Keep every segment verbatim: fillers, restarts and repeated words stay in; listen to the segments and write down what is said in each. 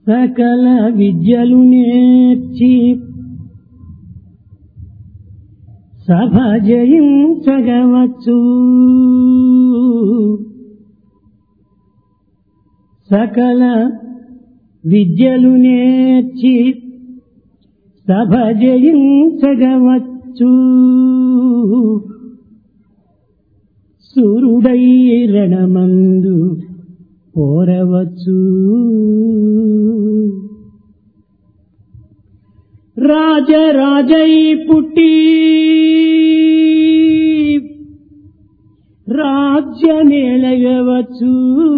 సకల విద్యలు నేర్చి సభ జయించగవచ్చు. సకల విద్యలు నేర్చి సభ జయించగవచ్చు. సురుడై రణమందు పోరవచ్చు. రాజరాజై పుట్టి రాజ్యమేలగవచ్చు.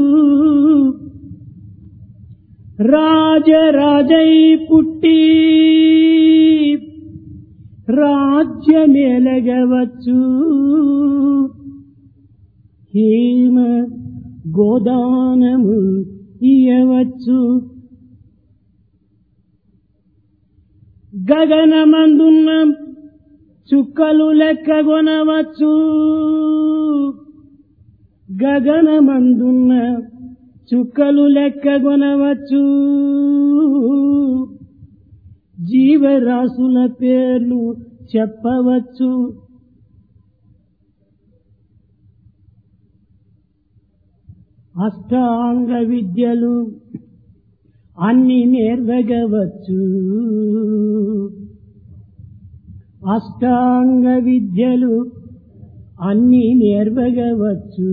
రాజరాజై పుట్టి రాజ్యమేలగవచ్చు. హేమ గోదానము ఇయ్యవచ్చు. గగనమందున్న చుక్కలు లెక్కగొనవచ్చు. గగనమందున్న చుక్కలు లెక్కగొనవచ్చు. జీవరాశుల పేర్లు చెప్పవచ్చు. అష్టాంగ విద్యలు అన్ని నేర్వగవచ్చు. అష్టాంగ విద్యలు అన్ని నేర్వగవచ్చు.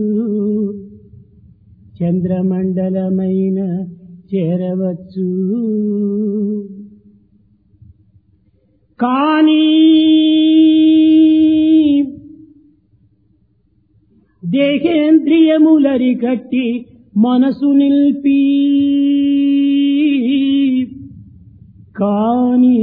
చంద్రమండలమైన చేరవచ్చు. కానీ దేహేంద్రియములరికట్టి మనసు నిల్పి కాని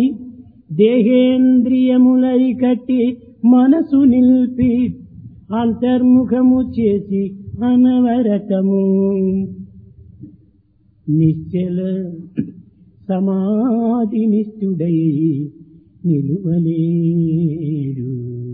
దేహేంద్రియములరికట్టి మనసు నిల్పి అంతర్ముఖము చేసి అనవరతము నిశ్చల సమాధి నిష్ఠుడై నిలువలేడు.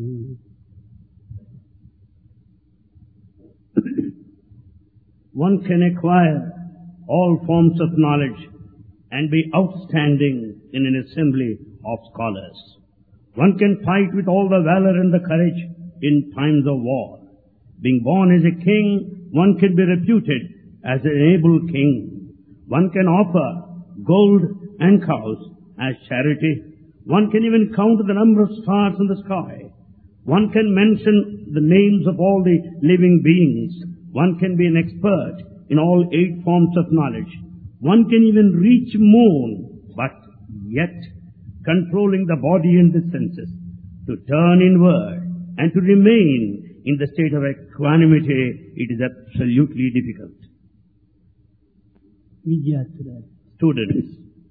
One can acquire all forms of knowledge and be outstanding in an assembly of scholars. One can fight with all the valor and the courage in times of war. Being born as a king, one can be reputed as an able king. One can offer gold and cows as charity. One can even count the number of stars in the sky. One can mention the names of all the living beings. One can be an expert in all eight forms of knowledge. One can even reach moon, but yet controlling the body and the senses, to turn inward and to remain in the state of equanimity, it is absolutely difficult. Students,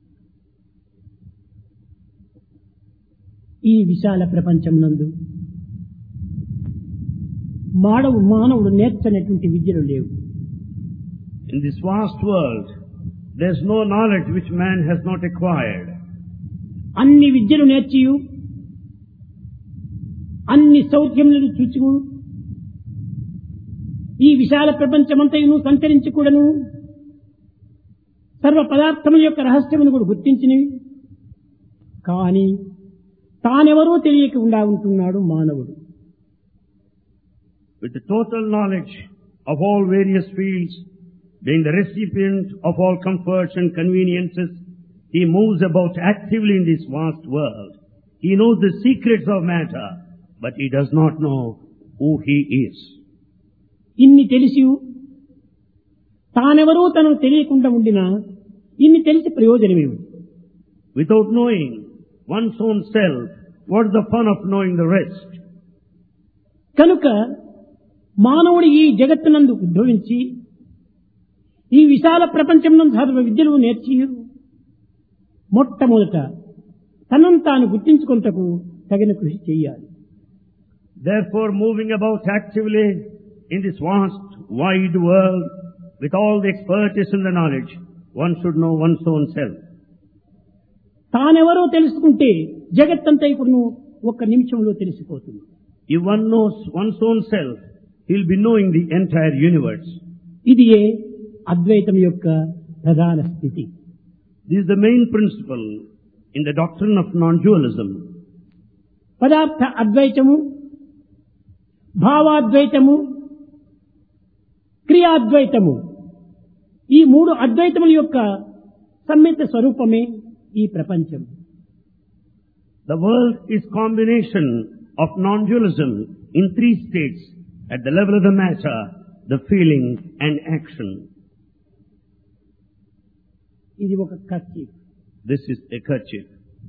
ఈ విశాల ప్రపంచం నందు మానవు మానవుడు నేర్చనటువంటి విద్యలు లేవు. In this vast world, there is no knowledge which man has not acquired. అన్ని విద్యలు నేర్చియు అన్ని సౌఖ్యములను చూచుకు ఈ విశాల ప్రపంచమంతయును సంచరించకూడను సర్వ పదార్థముల యొక్క రహస్యమును కూడా గుర్తించినవి. కానీ తానెవరో తెలియకుండా ఉంటున్నాడు మానవుడు. With the total knowledge of all various fields, being the recipient of all comforts and conveniences, he moves about actively in this vast world. He knows the secrets of matter, but he does not know who he is. ఇన్ని తెలిసి తానెవరో తనకు తెలియకుండా ఉండినా ఇన్ని తెలిసి ప్రయోజనమేమి? Without knowing one's own self, what's the fun of knowing the rest? కనుక మానవుడు ఈ జగత్తునందు ఉద్భవించి ఈ విశాల ప్రపంచంలో సర్వ విద్యలు నేర్చి మొట్టమొదట తనను తాను గుర్తించుకొనుటకు తగిన కృషి చేయాలి. Therefore, moving about actively in this vast, wide world with all the expertise and the knowledge, one should know one's own self. తానెవరో తెలుసుకుంటే జగత్తంతా ఇప్పుడు ఒక్క నిమిషంలో తెలిసిపోతుంది. If one knows one's own self, he'll be knowing the entire universe. ఇదియే అద్వైతం యొక్క ప్రధాన స్థితి. This is the main principle in the doctrine of non-dualism. పదార్థ అద్వైతము, భావాద్వైతము, క్రియాద్వైతము, ఈ మూడు అద్వైతముల యొక్క సమ్మిత స్వరూపమే ఈ ప్రపంచం. The world is combination of non-dualism in three states, at the level of the matter, the feeling and action. ఇది ఒక kerchief. This is a kerchief.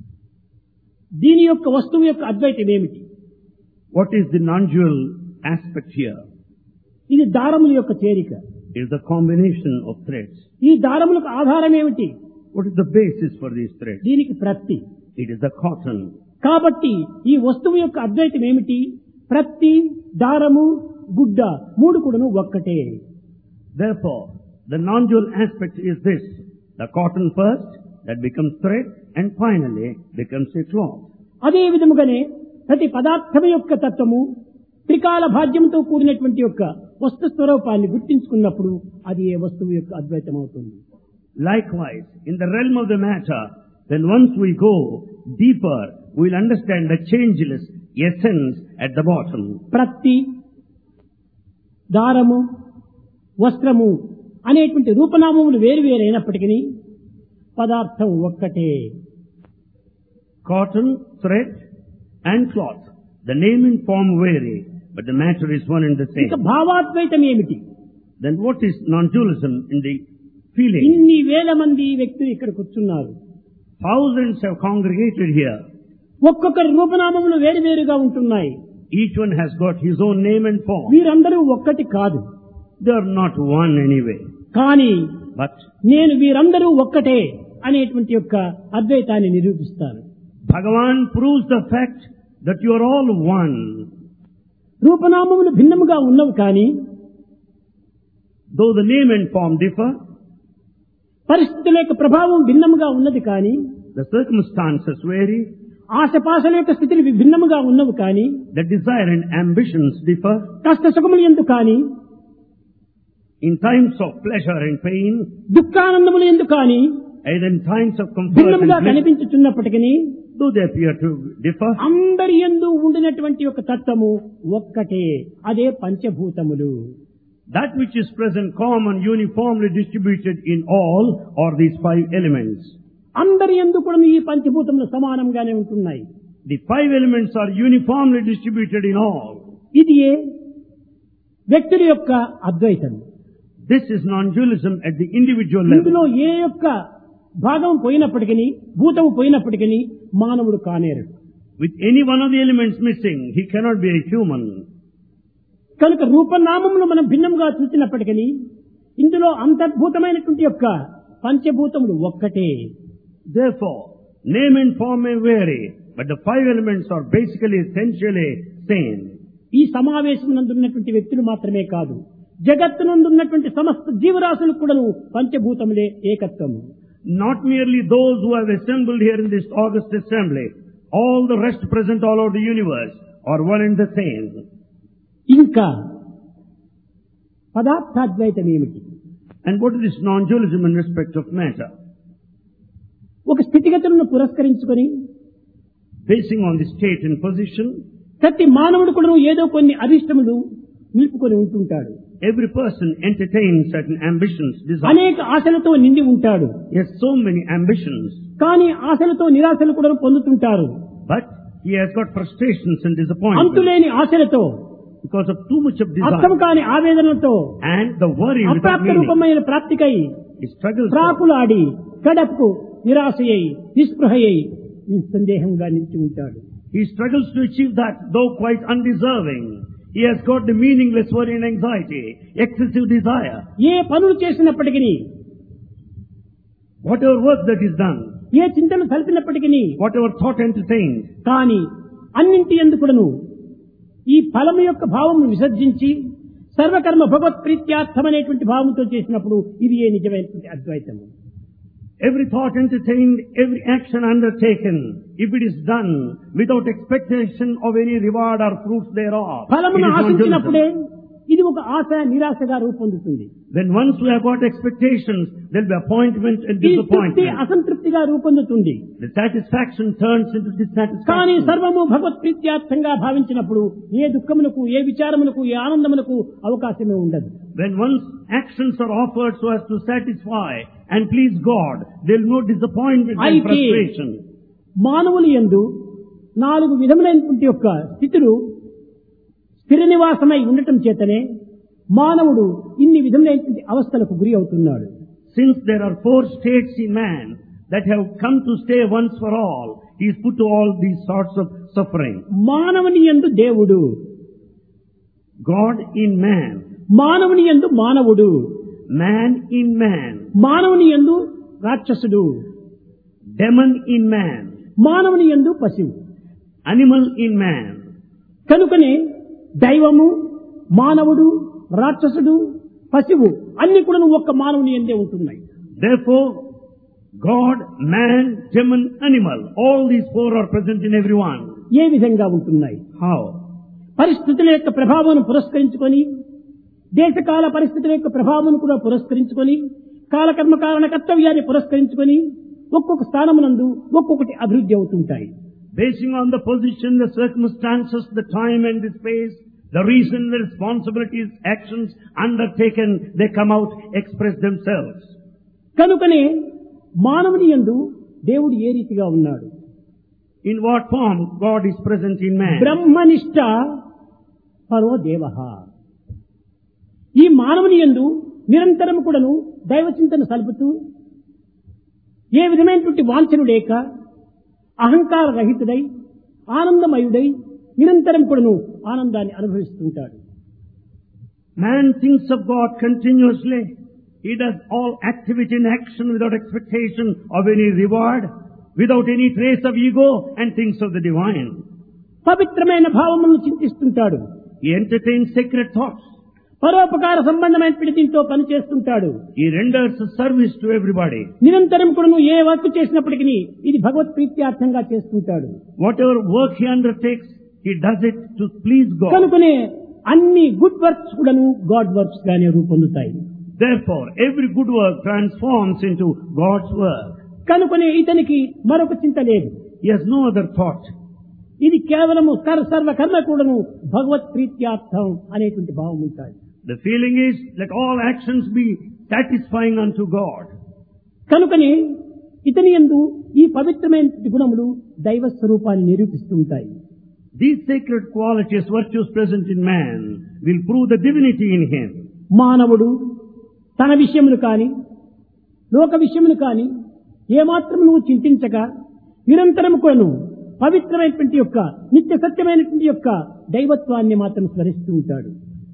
దీని యొక్క వస్తువు యొక్క అద్వైతం ఏమిటి? What is the non-dual aspect here? ఇది దారముల యొక్క చేరిక. It is the combination of threads. ఈ దారములకు ఆధారం ఏమిటి? What is the basis for these threads? దీనికి ప్రత్తి. It is the cotton. కాబట్టి ఈ వస్తువు యొక్క అద్వైతం ఏమిటి? ప్రత్తి, దారము, గుడ్డ మూడు కూడాను ఒక్కటే. Therefore, the non-dual aspect is this: the cotton first, that becomes thread, and finally becomes a cloth. అదే విధముగానే ప్రతి పదార్థం యొక్క తత్వము త్రికాల భాగ్యంతో కూడినటువంటి యొక్క వస్తు స్వరూపాన్ని గుర్తించుకున్నప్పుడు అది ఏ వస్తువు యొక్క అద్వైతం అవుతుంది. Likewise, in the realm of the matter, then once we go deeper, we will understand the changeless essence at the bottom. ప్రత్తి, దారము, వస్త్రము అనేటువంటి రూపనామములు వేరు వేరైనప్పటికీ పదార్థం ఒక్కటే. Cotton, thread, and cloth. The name and form vary, but the matter is one and the same. ఇక భావాద్వైతం ఏమిటి? Then what is non-dualism in the feeling? ఇన్ని వేల మంది వ్యక్తులు ఇక్కడ కూర్చున్నారు. Thousands have congregated here. ఒక్కొక్కరి రూపనామములు వేరు వేరుగా ఉంటున్నాయి. Each one has got his own name and form. వీరందరూ ఒక్కటి కాదు. They are not one anyway. కానీ But నేను వీరందరూ ఒక్కటే అనేటువంటి యొక్క అద్వైతాన్ని నిరూపిస్తాను. Bhagavan proves the fact that you are all one. రూపనామములు భిన్నముగా ఉన్నవి కానీ Though the name and form differ, పరిస్థితుల యొక్క ప్రభావం భిన్నముగా ఉన్నది కానీ the circumstances vary, ఆశపాశల యొక్క స్థితులు భిన్నముగా ఉన్నవి కానీ the desire and ambitions differ. కష్ట సుఖములు ఎందుకు కానీ In times of pleasure and pain, దుఃఖానందములు ఎందుకు కానీ either in times of comfort భిన్నముగా and bliss, కనిపించుచున్నప్పటికీ though they appear to differ, అందరి యందు ఉండినటువంటి ఒక తత్వము ఒక్కటే. అదే పంచభూతములు. that which is present, common, uniformly distributed in all, are these five elements. అందరి యందు కూడా ఈ పంచభూతములు సమానంగానే ఉంటున్నాయి. The five elements are uniformly distributed in all. ఇది వ్యక్తుల యొక్క అద్వైతం. This is non-dualism at the individual ఇందులో level. ఏ యొక్క భాగం పోయినప్పటికీ, భూతము పోయినప్పటికీ మానవుడు కానేరు. With any one of the elements missing, he cannot be a human. కనుక రూపనామములు మనం భిన్నంగా చూసినప్పటికీ ఇందులో అంతర్భూతమైనటువంటి యొక్క పంచభూతములు ఒక్కటే. Therefore, name and form may vary, but the five elements are basically, essentially same. ఈ సమావేశం నందున్నటువంటి వ్యక్తులు మాత్రమే కాదు, జగత్తునందున్నటువంటి సమస్త జీవరాశులకు కూడాను పంచభూతములే ఏకత్వము. Not merely those who have assembled here in this august assembly, all the rest present all over the universe are one and the same. ఇంకా పదార్థాద్వైతం ఏమిటి? And what is this non-dualism in respect of matter? ఒక స్థితిగతులను పురస్కరించుకొని Basing on the state and position, ప్రతి మానవుడు కూడా ఏదో కొన్ని అరిష్టములు నిలుపుకొని ఉంటుంటాడు. every person entertains certain ambitions, desires. అనేక ఆశలతో నిండి ఉంటాడు. He has so many ambitions, కానీ ఆశలతో నిరాశలు కూడా పొందుతుంటారు. but he has got frustrations and disappointments అంతులేని ఆశలతో, because of too much of అర్థం desire కాని ఆవేదనలతో, and the worry without అప్రాప్త meaning. రూపమైన ప్రాప్తికై He struggles. ప్రాకులాడి కడపకు నిరాశయ్యి నిస్పృహయ్యి నిస్సందేహంగా నిలిచి ఉంటాడు. He struggles to achieve that, though quite undeserving. He has got the meaningless worry and anxiety, excessive desire. ఏ పనులు చేసినప్పటికీ, Whatever work that is done, ఏ చింతన కలిపినప్పటికీ, whatever thought entertained, కానీ అన్నింటి ఎందుకును ఈ ఫలము యొక్క భావము విసర్జించి సర్వకర్మ భగవత్ప్రీత్యార్థమనేటువంటి భావంతో చేసినప్పుడు ఇది ఏ నిజమైనటువంటి అద్వైతము. every thought entertained, every action undertaken, if it is done without expectation of any reward or fruits thereof, it ఫలమును is non-dualism. ఆశించినప్పుడే ఇది ఒక ఆశ నిరాశగా రూపొందుతుంది. When once we have got expectations, there will be appointment and ఈ తృప్తి disappointment. అసంతృప్తిగా రూపొందుతుంది. The satisfaction turns into కానీ dissatisfaction. సర్వము భగవత్ ప్రీత్యార్థంగా భావించినప్పుడు ఏ దుఃఖమునకు, ఏ విచారమునకు, ఏ ఆనందమునకు అవకాశమే ఉండదు. When one's actions are offered so as to satisfy and please God, there will be no disappointment and అయితే frustration. మానవులు యందు నాలుగు విధములైనటువంటి యొక్క స్థితులు స్థిర నివాసమై ఉండటం చేతనే మానవుడు ఇన్ని విధములైనటువంటి అవస్థలకు గురి అవుతున్నాడు. Since there are four states in man that have come to stay once for all, he is put to all these sorts of suffering. మానవుని యందు దేవుడు, God in man, మానవుని యందు మానవుడు, man in man, మానవుని యందు రాక్షసుడు, demon in man, మానవుని యందు పశువు. animal in man. కనుకనే దైవము, మానవుడు, రాక్షసుడు, పశువు అన్ని కూడా ఒక్క మానవుని యందే ఉంటున్నాయి. Therefore, God, man, demon, animal, all these four are present in everyone. ఏ విధంగా ఉంటున్నాయి? How? పరిస్థితుల యొక్క ప్రభావం పురస్కరించుకొని, దేశకాల పరిస్థితుల యొక్క ప్రభావం కూడా పురస్కరించుకొని, కాలకర్మ కారణ కర్తవ్యాన్ని పురస్కరించుకొని ఒక్కొక్క స్థానమునందు ఒక్కొక్కటి అభివృద్ధి అవుతుంటాయి. Basing on the position, the circumstances, the time and the space, the reason, the responsibilities, actions undertaken, they come out, express themselves. కనుకనే మానవుని యందు దేవుడు ఏ రీతిగా ఉన్నాడు? In what form God is present in man? బ్రహ్మనిష్ట పరో దేవః. ఈ మానవుని యందు నిరంతరం కూడాను దైవచింతన సలుపుతూ ఏ విధమైనటువంటి వాంఛను లేక అహంకార రహితుడై ఆనందమయుడై నిరంతరం కూడాను ఆనందాన్ని అనుభవిస్తుంటాడు. Man thinks of God continuously. He does all activity and action without expectation of any reward, without any trace of ego, and thinks of the divine. పవిత్రమైన భావములను చింతిస్తుంటాడు. He entertains sacred thoughts. పరోపకార సంబంధమైన దీంతో పనిచేస్తుంటాడు. He renders a service to everybody. నిరంతరం కూడాను ఏ work చేసినప్పటికీ ఇది భగవత్ ప్రీత్యార్థంగా చేస్తుంటాడు. Whatever work he undertakes, he does it to please God. కనుకనే అన్ని గుడ్ వర్క్స్ కూడాను గాడ్ వర్క్స్ గానే రూపొందుతాయి. Therefore, every good work transforms into God's work. కనుకనే ఇతనికి మరొక చింత లేదు. He has no other thought. ఇది కేవలము సర్వ కర్మ కూడాను భగవత్ ప్రీత్యార్థం అనేటువంటి భావం ఉంటుంది. The feeling is, let all actions be satisfying unto God. కనుకనే ఇతని యందు ఈ పవిత్రమైన గుణములు దైవ స్వరూపాన్ని నిరూపిస్తూ ఉంటాయి. These sacred qualities, virtues present in man, will prove the divinity in him. మానవుడు తన విషయములు కాని లోక విషయములు కాని ఏమాత్రం నువ్వు చింతించక నిరంతరం కూడాను పవిత్రమైనటువంటి యొక్క నిత్య సత్యమైనటువంటి యొక్క దైవత్వాన్ని మాత్రం స్మరిస్తూ ఉంటాడు.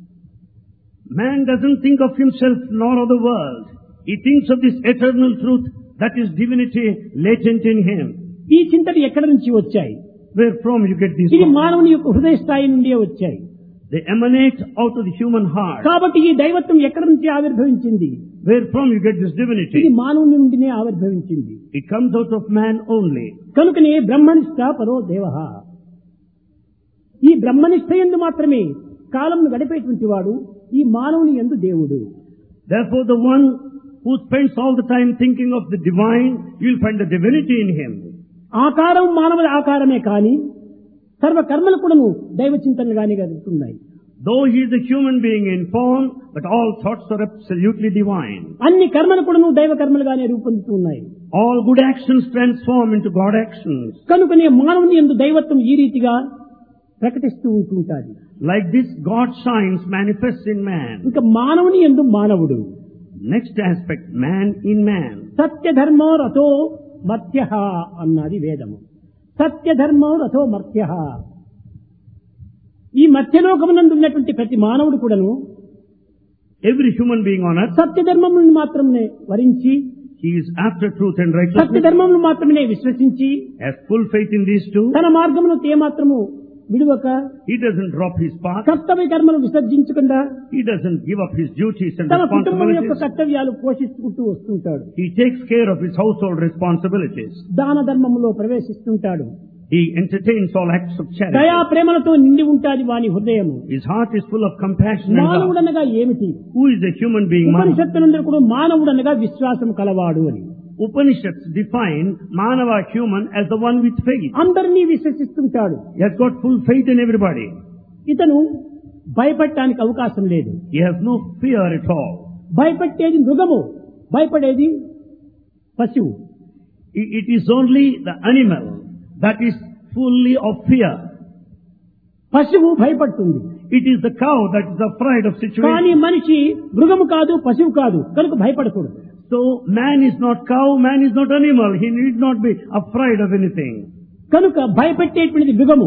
Man doesn't think of himself nor of the world. He thinks of this eternal truth, that is divinity latent in him. ఈ చింతలు ఎక్కడి నుంచి వచ్చాయి? Where from you get these ఇది thoughts? మానవుని యొక్క హృదయ స్థాయి నుండే వచ్చాయి. They emanate out of the human heart. కాబట్టి ఈ దైవత్వం ఎక్కడి నుంచి ఆవిర్భవించింది? Where from you get this ఇది divinity? మానవుని నుండినే ఆవిర్భవించింది. It comes out of man only. కనుకనే బ్రహ్మనిష్ట పరో దేవః. ఈ బ్రహ్మనిష్ట యందు మాత్రమే కాలంను గడిపేటువంటి వాడు ఈ మానవుని యందు దేవుడు. Therefore, the one who spends all the time thinking of the divine, you will find the divinity in him. ఆకారం మానవుల ఆకారమే కాని సర్వ కర్మలు కూడాను దైవ చింతనగానే జరుగుతున్నాయి. Though he is a human being in form, but all thoughts are absolutely divine. అన్ని కర్మలు కూడాను దైవ కర్మలుగానే రూపొందుతున్నాయి. All good actions transform into God actions. కనుకనే మానవుని యందు దైవత్వం ఈ రీతిగా ప్రకటిస్తూ ఉంటుంటాది. Like this, God shines, manifests in man. ఇంకా మానవుని యందు మానవుడు. Next aspect, man in man. సత్యధర్మో రథో మర్త్యః అన్నది వేదము. సత్యధర్మో రథో మర్త్యః. ఈ మధ్యలోకమునందు ఉన్నటువంటి ప్రతి మానవుడు కూడాను Every human being on earth, సత్యధర్మములను మాత్రమే వరించి he is after truth and righteousness, సత్యధర్మమును మాత్రమే విశ్వసించి has full faith in these two. తన మార్గమును ఏమాత్రము విడువక He doesn't drop his path. కర్తవ్య కర్మను విసర్జించకుండా He doesn't give up his duties and తన కుటుంబం యొక్క responsibilities. కర్తవ్యాలు పోషిస్తుంటూ వస్తుంటాడు. He takes care of his household responsibilities. దాన ధర్మములో ప్రవేశిస్తుంటాడు. He entertains all acts of charity. దయా ప్రేమలతో నిండి ఉంటాది వాని హృదయము. His heart is full of compassion and love. మానవుడనగా ఏమిటి? Who is a human being? ఉపనిషత్తులందరూ కూడా మానవుడనగా విశ్వాసం కలవాడు అని. Upanishads define Manava human as the one with faith. అందరినీ విశ్వసిస్తుంటాడు. He has got full faith in everybody. ఇతను భయపడటానికి అవకాశం లేదు. He has no fear at all. భయపట్టేది మృగము, భయపడేది పశువు. It is only the animal that is fully of fear. పశువు భయపడుతుంది. It is the cow that is afraid of situation. కానీ మనిషి మృగము కాదు, పశువు కాదు, కనుక భయపడకూడదు. So man is not cow, man is not animal. He need not be afraid of anything. కనుక భయపెట్టేటువంటిది మృగము.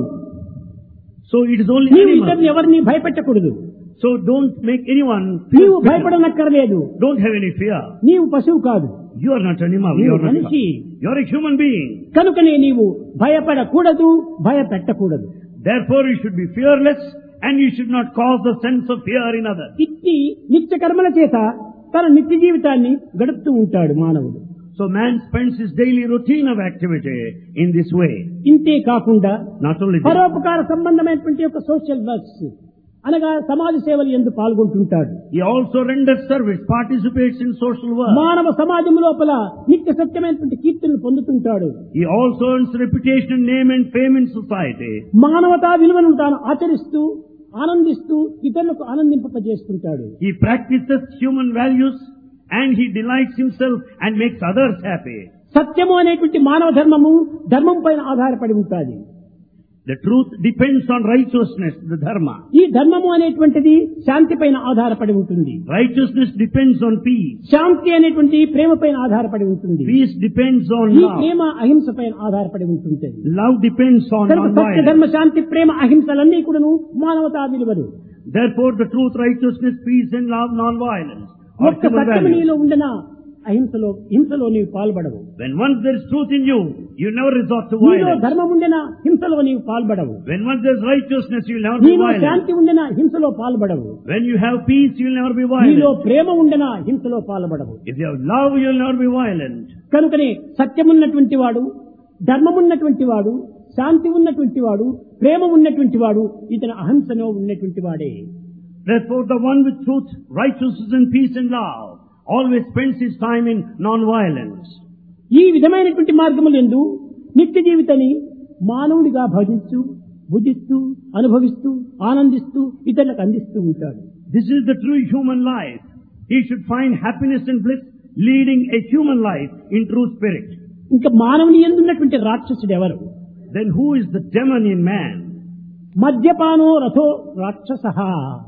So it is only నీవు animal. ఇతరుని ఎవరిని భయపెట్టకూడదు. So don't make anyone నీవు feel భయపడనక్కర్లేదు. Don't have any fear. నీవు పశువు కాదు. You are not animal. You నీవు are not మనిషి. You are a human being. కనుకనే నీవు భయపడకూడదు, భయపెట్టకూడదు. Therefore you should be fearless and you should not cause the sense of fear in others. ఇట్టి నిత్య కర్మల చేత తన నిత్య జీవితాన్ని గడుపుతూ ఉంటాడు మానవుడు. So man spends his daily routine of activity in this way. ఇంతే కాకుండా Not only this, పరోపకార సంబంధమైనటువంటి యొక్క సోషల్ వర్క్స్ అనగా సమాజ సేవలు యందు పాల్గొంటుంటాడు. he also renders service, participates in social work. మానవ సమాజం లోపల నిత్య సత్యమైనటువంటి కీర్తిని పొందుతుంటాడు. He also earns reputation, name and fame in society. మానవతా విలువను తాను ఆచరిస్తూ ఆనందిస్తూ ఇతరులకు ఆనందింపజేస్తుంటాడు. He practices human values and he delights himself and makes others happy. సత్యము అనేటువంటి మానవ ధర్మము ధర్మం పైన ఆధారపడి ఉంటుంది. The truth depends on righteousness, the dharma. ఈ ధర్మము అనేటువంటిది శాంతి పైన ఆధారపడి ఉంటుంది. Righteousness depends on peace. శాంతి అనేటువంటి ప్రేమ పైన ఆధారపడి ఉంటుంది. Peace depends on ఈ love. ప్రేమ అహింస పైన ఆధారపడి ఉంటుంది. Love depends on కనుక సత్య non-violence. ధర్మ శాంతి ప్రేమ అహింసలన్నీ కూడాను మానవతా విలువలు. Therefore the truth, righteousness, peace and love, non-violence are ఒక్క human సత్యము values. నీలో ఉండన అహింసలో హింసలో నీవు పాల్పడవు. When once there is truth in you, you never resort to నీలో violence. ధర్మం ఉండన హింసలో నీవు పాల్పడవు. When once there is righteousness, you will never be నీలో violent. Shanti ఉండన హింసలో పాల్పడవు. When you have peace, you will never be నీలో violent. Prema ఉండన హింసలో పాల్పడవు. If you have love, you will never be violent. కనుకనే సత్యమున్నటువంటి వాడు, ధర్మమున్నటువంటి వాడు, శాంతి ఉన్నటువంటి వాడు, ప్రేమ ఉన్నటువంటి వాడు ఇతని అహింసలో ఉన్నటువంటి వాడే. Therefore the one with truth, righteousness and peace and love always spends his time in non-violence. ఈ విధమైనటువంటి మార్గములందు నిత్య జీవితాన్ని మానవుడిగా భజిస్తూ భుజిస్తూ అనుభవిస్తూ ఆనందిస్తూ ఇతరులకు అందిస్తూ ఉంటాడు. This is the true human life. He should find happiness and bliss leading a human life in true spirit. ఇంకా మానవుని యందు ఉన్నటువంటి రాక్షసుడు ఎవరు? Then who is the demon in man? మద్యపానో రథో రాక్షసః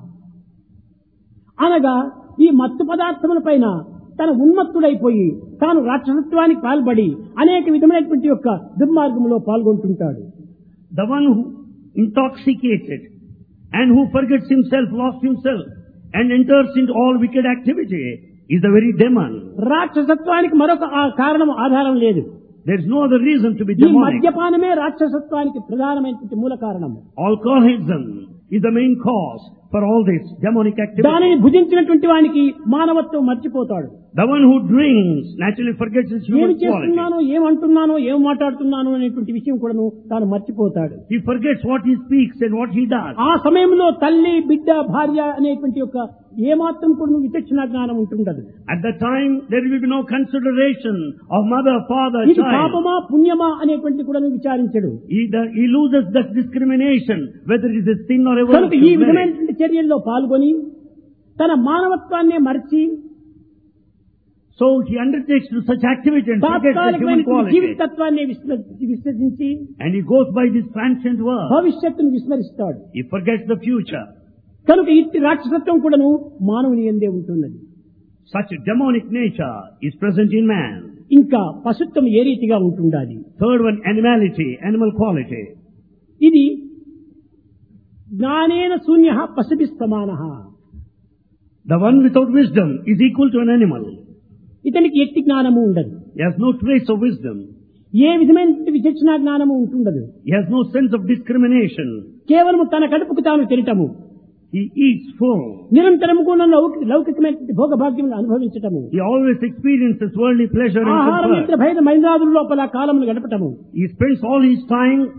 అనగా ఈ మత్తు పదార్థముల పైన తన ఉన్మత్తుడైపోయి తాను రాక్షసత్వానికి పాల్పడి అనేక విధమైనటువంటి యొక్క దుర్మార్గంలో పాల్గొంటుంటాడు. The one who intoxicated and who forgets himself, lost himself and enters into all wicked activity is the very demon. రాక్షసత్వానికి మరొక ఆ కారణం ఆధారం లేదు. There is no other reason to be ఈ demonic. మద్యపానమే రాక్షసత్వానికి ప్రధానమైనటువంటి మూల కారణం. Alcoholism is the main cause for all this demonic activity. దానిని భుజించినటువంటి వానికి మానవత్వం మర్చిపోతాడు. The one who drinks naturally forgets his ఏమి human quality. చేస్తున్నానో ఏమంటున్నానో ఏం మాట్లాడుతున్నానో అనేటువంటి విషయం కూడాను తాను మర్చిపోతాడు. He forgets what he speaks and what he does. ఆ సమయంలో తల్లి బిడ్డ భార్య అనేటువంటి యొక్క ఏమాత్రం కూడా విచక్షణ జ్ఞానం ఉంటుండదు. At that time there will be no consideration of mother, father, ఇది child. పాపమా పుణ్యమా అనేటువంటి కూడా విచారించడు. He, the, he loses that discrimination whether it is a sin or a కనుక ఈ virtue. విధమైనటువంటి చర్యల్లో పాల్గొని తన మానవత్వాన్నే మరిచి So he undertakes to such activity and forgets the human తాత్కాలికమైనటువంటి quality. జీవితత్వాన్ని విశ్వసించి And he goes by this transient world. భవిష్యత్తును విస్మరిస్తాడు. He forgets the future. కనుక ఇట్టి రాక్షసత్వం కూడాను మానవుని యందే ఉంటున్నది. Such a demonic nature is present in man. ఇంకా పశుత్వం ఏ రీతిగా ఉంటుండాలి? Third one, animality, animal quality. ఇది జ్ఞానేన శూన్య పశుభి సమానః. The one without wisdom is equal to an animal. ఇతనికి ఎట్టి జ్ఞానము ఉండదు. He has no trace of wisdom. ఏ విధమైన విచక్షణ జ్ఞానము ఉంటుండదు. He has no sense of discrimination. కేవలము తన కడుపుకు తాను తినటము, He eats full. నిరంతరము కూడా లౌకికమైన భోగభాగ్యములు అనుభవించటము, He always experiences worldly pleasure and ఆహారం comfort. నిద్ర భేద మైంద్రాదుల లోపల కాలమును గడపటము, He spends all his time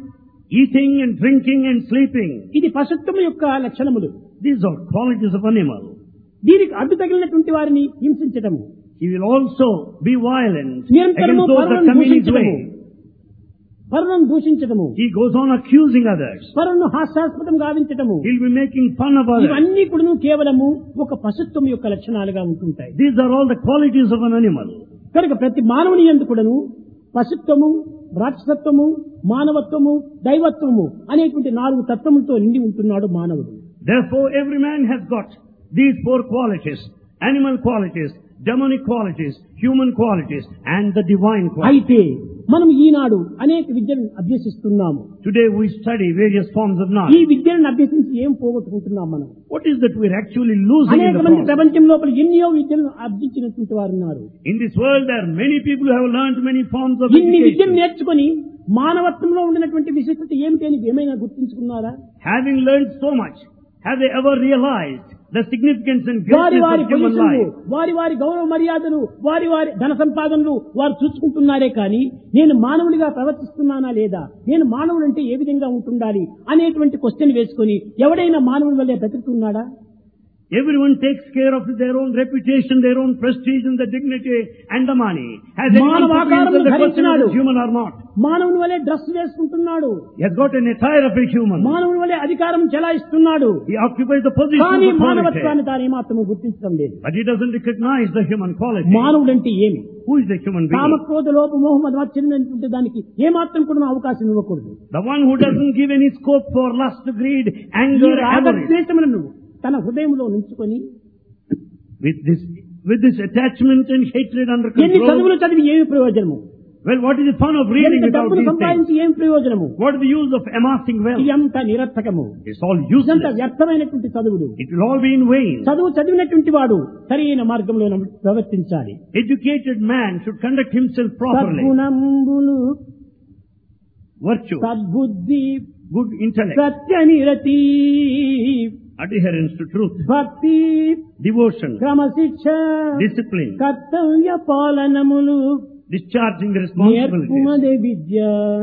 eating and drinking and sleeping. ఇది పశుత్వము యొక్క లక్షణములు. These are qualities of animal. దీనికి అడ్డు తగిలినటువంటి వారిని హింసించటము. He will also be violent నిరంతరము against those that పరులను come in his దూషించడము. way. పరులను దూషించటము. He goes on accusing others. పరులను హాస్యాస్పదం గావించటము. He'll be making fun of others. ఇవన్నీ కూడా కేవలము ఒక పశుత్వం యొక్క లక్షణాలుగా ఉంటుంటాయి. These are all the qualities of an animal. కనుక ప్రతి మానవుని యందు కూడాను పశుత్వము, రాక్షసత్వము, మానవత్వము, దైవత్వము అనేటువంటి నాలుగు తత్వములతో నిండి ఉంటున్నాడు మానవుడు. Therefore, every man has got these four qualities: animal qualities, demonic qualities, human qualities, and the divine qualities. అయితే మనం ఈనాడు అనేక విద్యలను అభ్యసిస్తున్నాము. Today we study various forms of ఈ knowledge. విద్యలను అభ్యసించి ఏం పోగొట్టుకుంటున్నాం మనం? What is that we're actually losing in అనేక the మంది process? ప్రపంచం లోపల ఎన్నో విద్యలను అభ్యసించినటువంటి వారు ఉన్నారు. In this world, there are many people who have learned many forms of ఇన్ని విద్యను education. నేర్చుకుని మానవత్వంలో ఉండినటువంటి విశిష్టత ఏమిటి అని ఏమైనా గుర్తించుకున్నారా? Having learned so much, have they ever realized the significance and వారి greatness వారి of human పొజిషన్లు, life? వారి వారి గౌరవ మర్యాదలు, వారి వారి ధన సంపాదనలు వారు చూసుకుంటున్నారే కానీ నేను మానవుడిగా ప్రవర్తిస్తున్నానా లేదా, నేను మానవుడు అంటే ఏ విధంగా ఉంటుండాలి అనేటువంటి క్వశ్చన్ వేసుకుని ఎవడైనా మానవుడి వల్లే బ్రతుకుతున్నాడా? Everyone takes care of their own reputation, their own prestige and the dignity and the money. Has anyone మానవ put into ఆకారమును the question ధరించినాడు. is human or not? మానవుని వల్లే డ్రెస్ వేసుకుంటున్నాడు. He has got an attire of a human. మానవుని వల్లే అధికారం చెలాయిస్తున్నాడు. He occupies the position కానీ of authority. మానవత్వాన్ని తాను ఏమాత్రము గుర్తించడం లేదు. But he doesn't recognize the human quality. మానవుడంటే ఏమి? Who is the human being? కామక్రోధ లోప మోహ మత్సర్యమైనటువంటి దానికి ఏమాత్రం కూడా అవకాశం ఇవ్వకూడదు. The one who doesn't give any scope for lust, greed, ఈ anger, avarice. రాగద్వేషములను తన హృదయంలో ఉంచుకొని With this, with this attachment and hatred under ఎన్ని control. చదువులు చదివి ఏమి ప్రయోజనము? Well, what is the fun of reading ఎంత without డబ్బులు these things? సంపాదించి ఏం ప్రయోజనము? What is the use of amassing wealth? ఇదంతా నిరర్థకము. It's all ఇదంతా useless. వ్యర్థమైనటువంటి చదువులు. It will all be in vain. చదువు చదివినటువంటి వాడు సరైన మార్గంలో ప్రవర్తించాలి. Educated man should conduct himself properly. సద్గుణంబులు, Virtue, సద్బుద్ధి, good intellect, సత్యనిరతి, adherence to truth, భక్తి, devotion, క్రమశిక్ష, discipline, కర్తవ్య పాలనములు, discharging the responsibilities. నేర్పుమదే Vidya,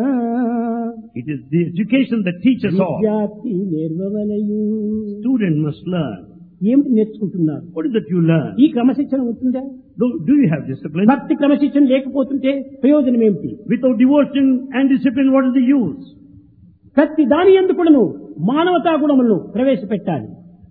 It is the education that teaches all. విద్యార్థి నేర్వవలయు. Student must learn. ఏమిటి నేర్చుకుంటున్నారు? What is that you learn? ఈ క్రమశిక్షణ ఉంటుందా? Do, do you have discipline? భక్తి క్రమశిక్షణ లేకపోతుంటే ప్రయోజనం ఏమిటి? Without devotion and discipline, what is the use? ప్రతి దాని యందు కూడాను మానవతా గుణములను ప్రవేశపెట్టాలి.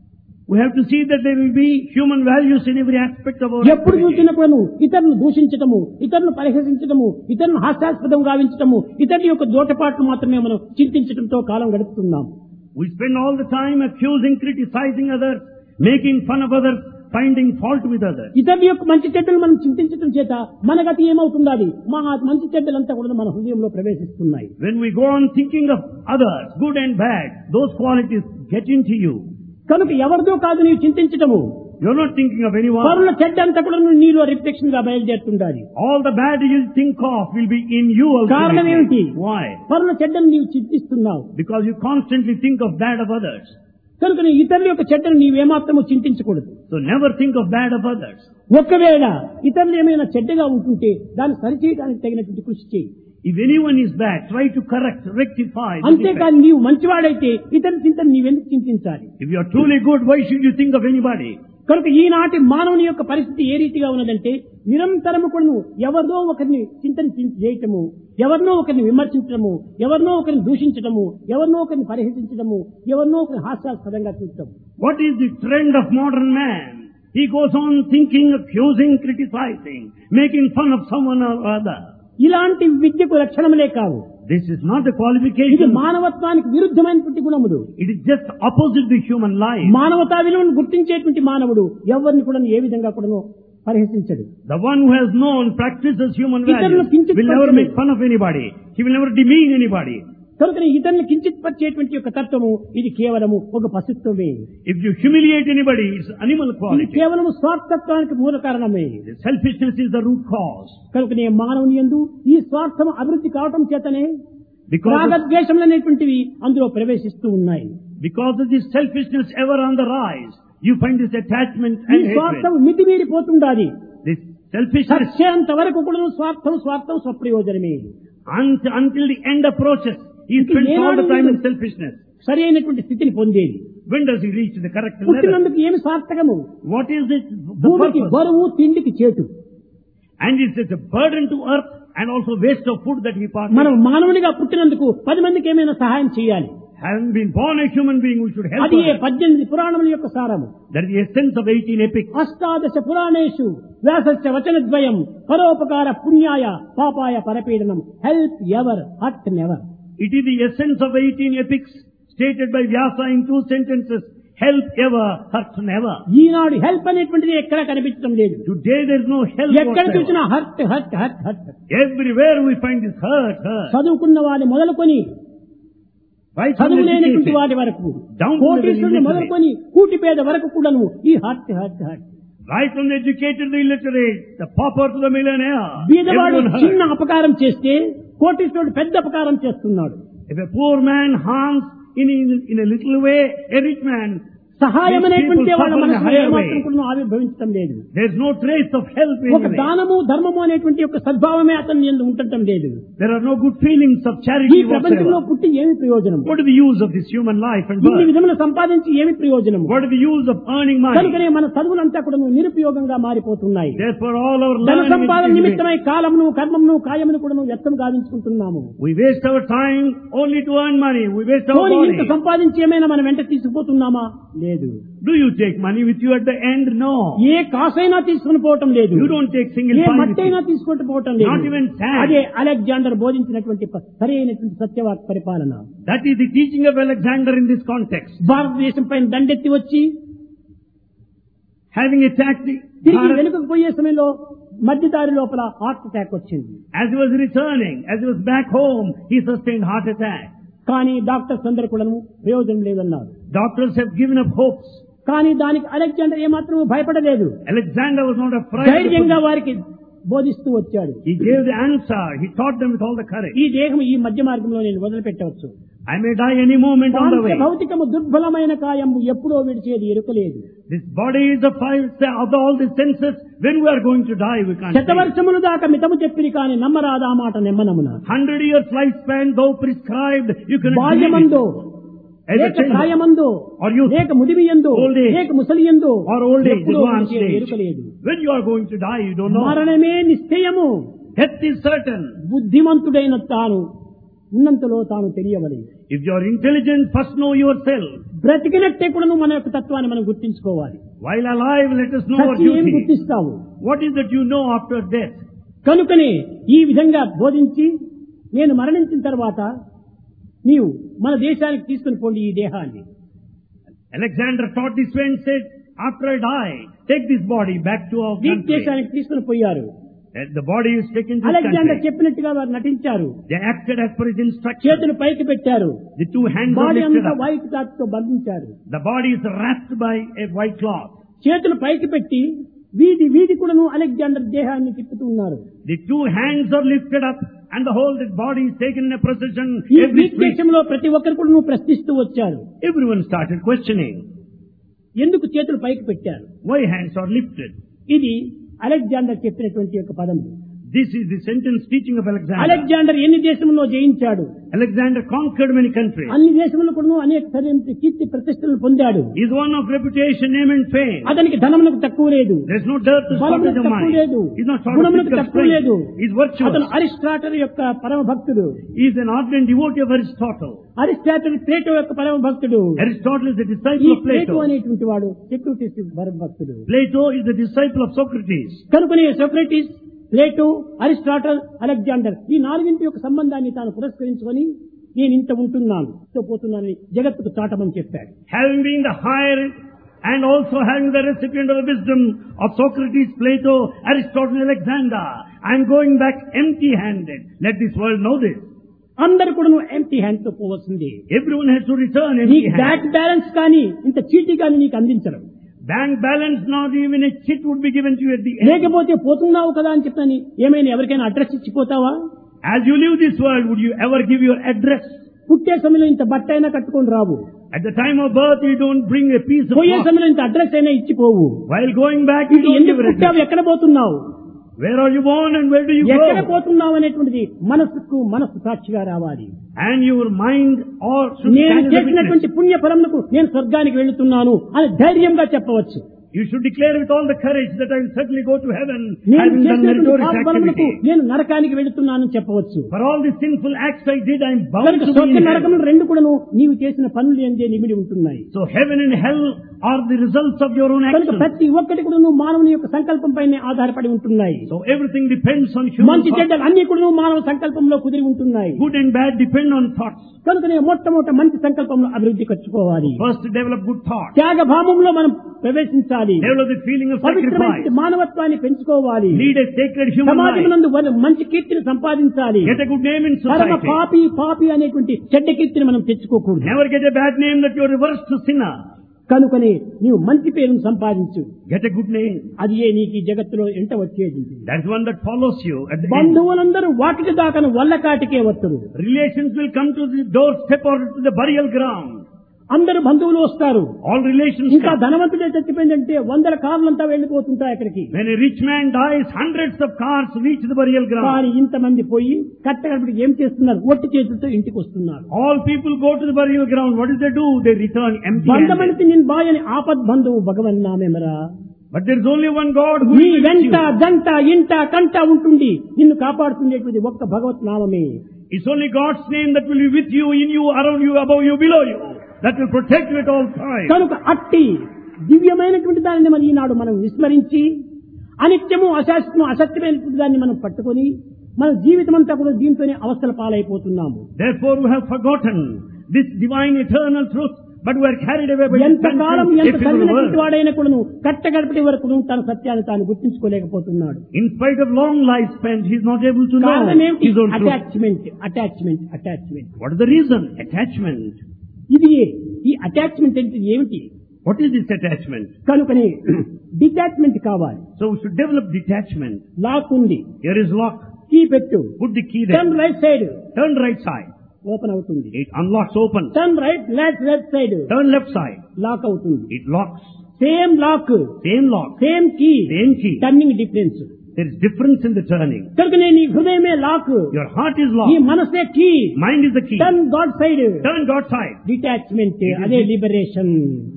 We have to see that there will be human values in every aspect of our ఎప్పుడు activity. చూసినప్పుడు ఇతరులను దూషించటము, ఇతరులను పరిహసించటము, ఇతరులను హాస్యాస్పదం గావించటము, ఇతరుల యొక్క దోటపాట్లు మాత్రమే మనం చింతించడంతో కాలం గడుపుతున్నాం. We spend all the time accusing, criticizing others, making fun of others, finding fault with others. ఇతరుల యొక్క మంచి చెడ్డలు మనం చింతించడం చేత మన గతి ఏమవుతుండాలి? మా మంచి చెడ్డలంతా కూడా మన హృదయంలో ప్రవేశిస్తున్నాయి. When we go on thinking of others, good and bad, those qualities get into you. కనుక ఎవరిదో కాదు నీవు చింతించటము. You're not thinking of anyone. పరుల చెడ్డ అంతా కూడా నీలో రిఫ్లెక్షన్ గా బయలుదేరుతుండాలి. All the bad you think of will be in you కారణం ఏమిటి? ultimately. Why? పరుల చెడ్డను నీవు చింతిస్తున్నావు. Because you constantly think of bad of others. కనుక నీ ఇతరుల యొక్క చెడ్డను నీవేమాత్రము చింతించకూడదు. So never think of bad of others. ఒకవేళ ఇతరులు ఏమైనా చెడ్డగా ఉంటుంటే దాన్ని సరిచేయడానికి తగినటువంటి కృషి చేయి. If anyone is bad, try to correct, rectify. the defect. అంతేకాని నీవు మంచివాడైతే ఇతరుల చింతను నీవెందుకు చింతించాలి? If you are truly good, why should you think of anybody? కనుక ఈనాటి మానవుని యొక్క పరిస్థితి ఏ రీతిగా ఉన్నదంటే నిరంతరము కూడా నువ్వు ఎవరినో ఒకరిని చింతన చేయటము, ఎవరినో ఒకరిని విమర్శించడము, ఎవరినో ఒకరిని దూషించడము, ఎవరినో ఒకరిని పరిహసించడము, ఎవరినో ఒకరిని హాస్యాస్పదంగా చూడటం. What is the trend of modern man? He goes on thinking, accusing, criticizing, making fun of someone or other. ఇలాంటి విద్యకు లక్షణములే కావు. This is not the ఇది qualification. మానవత్వానికి విరుద్ధమైనటువంటి గుణములు. It is just opposite the human life. మానవతా విలువను గుర్తించేటువంటి మానవుడు ఎవరిని కూడా ఏ విధంగా కూడా పరిహసించడు. The one who has known, practices human ఇతరులను values, కించిత్ will never పరచడు. make fun of anybody. He will never demean anybody. కనుక ఇతరులను కించిత్ పరిచేటువంటి యొక్క తత్వము ఇది కేవలము ఒక పశుత్వమే. If you humiliate anybody, it's animal ఇది quality. కేవలము స్వార్థత్వానికి మూల కారణమే. The selfishness is the root cause. కనుక నే మానవుని యందు ఈ స్వార్థం అభివృద్ధి కావటం చేతనే Because of, రాగద్వేషములు అనేటువంటివి అందులో ప్రవేశిస్తూ ఉన్నాయి. because of this selfishness ever on the rise, you find this attachment ఈ and స్వార్థం hatred. మితిమీరిపోతుండాలి. This selfishness, సత్యంత వరకు కూడా స్వార్థం స్వార్థం స్వప్రయోజనమే. until, until the end approaches, He spends all the time in selfishness. సరి అయినటువంటి స్థితిని పొందేది. When does he reach the correct level? పుట్టినందుకు ఏమి సార్థకము? What is it? The భూమికి purpose? బరువు, తిండికి చేటు. And it's just a burden to earth and also waste of food that we partake. మనం మానవునిగా పుట్టినందుకు పది మందికి ఏమైనా సహాయం చేయాలి. Having been born a human being, we should help అది others. పద్దెనిమిది పురాణముల యొక్క సారము. That is the essence of eighteen epics. అష్టాదశ పురాణేషు వ్యాసస్య వచనద్వయం పరోపకార పుణ్యాయ పాపాయ పరపీడనం help ever hurt never. It is the essence of eighteen epics stated by Vyasa in two sentences. Help ever, hurt never. ఈనాడు హెల్ప్ అనేటువంటిది ఎక్కడ కనిపించడం లేదు. Today there is no help ఎక్కడ whatsoever. చూసినా hurt hurt hurt hurt. Everywhere we find this hurt, hurt. చదువుకున్న వాడిని మొదలుకొని Right from చదువు లేనటువంటి education, వాటి వరకు down to the కోటీశ్వరుని illiterate. మొదలుకొని కూటి పేద వరకు కూడాను ఈ hurt hurt hurt. Right from the educated to the illiterate, the pauper to the millionaire. బీదవాడు Everyone చిన్న hurt. అపకారం చేస్తే కోటీశ్వరుడు పెద్ద అపకారం చేస్తున్నాడు. If a poor man harms in, in, in a little way, a rich man, సహాయం these అనేటువంటి people వాళ్ళ suffer in a మనసులో higher ఏమాత్రం way. కూడా ఆవిర్భవించడం లేదు. There is no trace of help ఒక anyway. దానము ధర్మము అనేటువంటి ఒక సద్భావమే అతని యందు ఉండటం లేదు. There are no good feelings of ఈ charity ప్రపంచంలో whatsoever. పుట్టి ఏమి ప్రయోజనం? What is the use of this human life and ఇన్ని birth? విధములు సంపాదించి ఏమి ప్రయోజనం? What is the use of earning money? కనుకనే మన చదువులంతా కూడా నిరుపయోగంగా మారిపోతున్నాయి. Therefore all our ధన learning సంపాదన is నిమిత్తమై కాలమును కర్మమును కాయమును కూడా వ్యర్థం గావించుకుంటున్నాము. we waste our time only to earn money. We waste our పోనీ body. ఇంత సంపాదించి ఏమైనా మనం వెంట తీసుకుపోతున్నామా? లేదు. Do you take money with you at the end? No. ఏ కాసైనా తీసుకుని పోవటం లేదు. You don't take single A pie with మట్టైనా you. తీసుకుంటూ పోవటం లేదు. Not even sand. అదే అలెగ్జాండర్ బోధించినటువంటి ప- సరైనటువంటి సత్యవాక్ పరిపాలన. That is the teaching of Alexander in this context. భారతదేశం పైన దండెత్తి వచ్చి Having attacked the తిరిగి Bharat, వెనుకకు పోయే సమయంలో మధ్యదారి లోపల హార్ట్ అటాక్ వచ్చింది. as he was returning, as he was back home, he sustained heart attack. కానీ డాక్టర్స్ అందరు కూడా ప్రయోజనం లేదన్నారు. Doctors have given up hopes. కానీ దానికి అలెగ్జాండర్ ఏమాత్రం భయపడలేదు. Alexander was not afraid. ధైర్యంగా వారికి బోధిస్తూ వచ్చాడు. He gave the answer. He taught them with all the courage. ఈ దేహం ఈ మధ్య మార్గంలో నేను వదిలిపెట్టవచ్చు. I may die any moment on the way. భౌతికము దుర్బలమైన కాయము ఎప్పుడో విడిచేది ఎరుకలేదు. This body is the five of all the senses. When we are going to die, we can't say. శతవర్షములు దాకా మితము చెప్పిరి కాని నమ్మరాదా మాట నెమ్మనమున. Hundred years lifespan, though prescribed, you can బాల్యమందో As a లేక child, ప్రాయమందో or youth, లేక ముదిమియందో old age, లేక ముసలియందో or old age, ఎప్పుడో advanced విడిచేది age. ఎరుకలేదు. When you are going to die, you don't know. మరణమే నిశ్చయము. Death is certain. బుద్ధిమంతుడైన తాను ఉన్నంతలో తాను తెలియవలేదు. If you are intelligent, first know yourself. బ్రతికినట్టే కూడా మన యొక్క తత్వాన్ని మనం గుర్తించుకోవాలి. While alive, let us know our సత్యం ఏం duty. గుర్తిస్తావు? What is that you know after death? కనుకనే ఈ విధంగా బోధించి నేను మరణించిన తర్వాత నీవు మన దేశానికి తీసుకుని పోండి ఈ దేహాన్ని. Alexander taught this way and said, after I die, take this body back to our Greek country. దేశానికి తీసుకుని పోయారు. And the body is taken to this Alexander country. చెప్పినట్టుగా వారు నటించారు. They acted as per his instruction. చేతులు పైకి పెట్టారు. The two hands are body lifted అంతా up. వైట్ క్లాత్ తో బంధించారు. The body is wrapped by a white cloth. చేతులు పైకి పెట్టి వీధి వీధి కూడాను అలెగ్జాండర్ దేహాన్ని తిప్పుతూ ఉన్నారు. The two hands are lifted up and the whole that body is taken in a procession. ఈ Every గ్రీక్ street. దేశంలో ప్రతి ఒక్కరు కూడా ప్రశ్నిస్తూ వచ్చారు. Everyone started questioning. ఎందుకు చేతులు పైకి పెట్టారు? Why hands are lifted? ఇది అలెగ్జాండర్ చెప్పినటువంటి యొక్క పదం. This is the sentence teaching of Alexander. Alexander ఎన్ని దేశంలో జయించాడు? Alexander conquered many countries. అన్ని దేశంలో కూడా అనేక సరైన కీర్తి ప్రతిష్టలు పొందాడు. He is one of reputation, name and fame. అతనికి ధనమునకు తక్కువ లేదు. There is no dearth or shortage బలమునకు of తక్కువ money. లేదు. He is not short of గుణమునకు physical తక్కువ లేదు. strength. He is virtuous. అతను అరిస్టాటిల్ యొక్క పరమ భక్తుడు. He is an ardent devotee of Aristotle. Aristotle Plato యొక్క పరమ భక్తుడు. Aristotle is the ఈ disciple of ప్లేటో Plato. అనేటువంటి వాడు సెక్రటీస్ పరమ భక్తుడు. Plato is the disciple of Socrates. కనుకనే సోక్రటీస్, ప్లేటో, అరిస్టాటిల్, అలెగ్జాండర్ ఈ నాలుగింటి యొక్క సంబంధాన్ని తాను పురస్కరించుకొని నేను ఇంత ఉంటున్నాను ఇంత పోతున్నానని జగత్తుకు చాటమని చెప్పాడు. Having been the higher and also having the recipient of the wisdom of Socrates, Plato, Aristotle, Alexander, I am going back empty-handed. Let this world know this. అందరు కూడా నువ్వు ఎంటీ హ్యాండ్ తో పోవలసింది. Everyone has to return నీకు empty-handed. Bank balance కానీ ఇంత చీటీ కానీ నీకు అందించరు. Bank balance, not even a chit would be given to you at the end. లేకపోతే పోతున్నావు కదా అని చెప్పని ఏమైనా ఎవరికైనా అడ్రస్ ఇచ్చిపోతావా? As you leave this world, would you ever give your address? పుట్టే సమయంలో ఇంత బట్ట అయినా కట్టుకొని రావు. At the time of birth, you don't bring a piece of పోయే cloth. సమయంలో ఇంత అడ్రస్ అయినా ఇచ్చిపోవు. While going back, you ఇది don't ఎందుకు give your పుట్టావు, address. ఎక్కడ పోతున్నావు? Where are you born and where do you ఎక్కడ go? పోతున్నావు అనేటువంటిది మనస్సుకు మనస్సు సాక్షిగా రావాలి. And your mind or should నేను stand as a చేసినటువంటి witness. పుణ్య ఫలములకు నేను స్వర్గానికి వెళుతున్నాను అని ధైర్యంగా చెప్పవచ్చు. You should declare with all the courage that I will certainly go to heaven నేను having done చేసినటువంటి meritorious పాప ఫలములకు activity. నేను నరకానికి వెళుతున్నానని చెప్పవచ్చు. For all the sinful acts I did, I am bound కనుక to be స్వర్గ in నరకములు hell. రెండు కూడాను నీవు చేసిన పనులు ఎందే నిమిడి ఉంటున్నాయి. So heaven and hell are the results of your own కనుక actions. ప్రతి ఒక్కటి కూడాను మానవుని యొక్క సంకల్పం పైనే ఆధారపడి ఉంటున్నాయి. So everything depends on human మంచి thoughts. చెడ్డలు అన్ని కూడాను మానవ సంకల్పంలో కుదిరి ఉంటున్నాయి. Good and bad depend on thoughts. కనుక నేను మొట్టమొదట మంచి సంకల్పంలో అభివృద్ధి ఖర్చుకోవాలి. First develop good thoughts. త్యాగ భావంలో మనం ప్రవేశించాలి. Develop the feeling of పవిత్రమైన sacrifice. మానవత్వాన్ని పెంచుకోవాలి. Lead a sacred human life. సమాజమునందు వన- మంచి కీర్తిని సంపాదించాలి. Get a good name in పరమ society. పాపి పాపి అనేటువంటి చెడ్డ కీర్తిని మనం తెచ్చుకోకూడదు. Never get a bad name that you are reversed to sinner. కనుకనే నీవు మంచి పేరును సంపాదించు. Get a good name. అది ఏ నీకు ఈ జగత్తులో ఎంట వచ్చేది. That is one that follows you at the end. బంధువులందరూ వాటికి దాకను వల్ల కాటికే వస్తురు. Relations will come to the doorstep or to the burial ground. అందరు బంధువులు వస్తారు. All relations ఇంకా come. ధనవంతుడే చచ్చిపోయిందంటే వందల కార్లంతా వెళ్లిపోతుంటాయి అక్కడికి. When a rich man dies, hundreds of cars reach the burial ground. కానీ ఇంతమంది పోయి కట్టగడపడికి ఏం చేస్తున్నారు? ఒట్టి చేతులతో ఇంటికి వస్తున్నారు. All people go to the burial ground. What do they do? They return empty handed. బంధమనితి నిన్ బాయని ఆపద్ బంధువు భగవన్ నామేమరా. But there is only one God who నీ is with వెంట you. జంట ఇంట కంట ఉంటుండి నిన్ను కాపాడుతుండేటువంటి ఒక్క భగవత్ నామమే. It's only God's name that will be with you, in you, around you, above you, below you. That will protect you at all times. కనుక అట్టి దివ్యమైనటువంటి దానిని మరి ఈనాడు మనం విస్మరించి అనిత్యము అశాశ్వతము అసత్యమైనటువంటి దాన్ని మనం పట్టుకొని మన జీవితం అంతా కూడా దీంతోనే అవస్థల పాలైపోతున్నాము. Therefore we have forgotten this divine eternal truth, but we are carried away by ఎంత కాలం the ఎంత ephemeral చదివినటువంటి world. వాడైనా కూడాను కట్టగడపటి వరకు తన సత్యాన్ని తాను గుర్తించుకోలేకపోతున్నాడు. In spite of long life spent, he is not able to know కారణం ఏమిటి? his own truth. Attachment attachment attachment What is the reason? Attachment. ఇది ఈ అటాచ్మెంట్ అంటే ఏమిటి? What is this attachment? కనుకనే డిటాచ్మెంట్ కావాలి. So we should develop detachment. Lock ఉంది, Here is lock. Key పెట్టు, Put the key there. Turn right side Turn right side. Open అవుతుంది. It unlocks open. Turn right left left side Turn left side. Lock అవుతుంది. It locks. Same lock, Same lock. Same key, Same key. Turning difference. There is difference in the turning. కనుక నేను ఈ హృదయమే lock, Your heart is ఈ locked. మనసే key. Mind is the key. Turn God side, Turn God side. Detachment అదే liberation.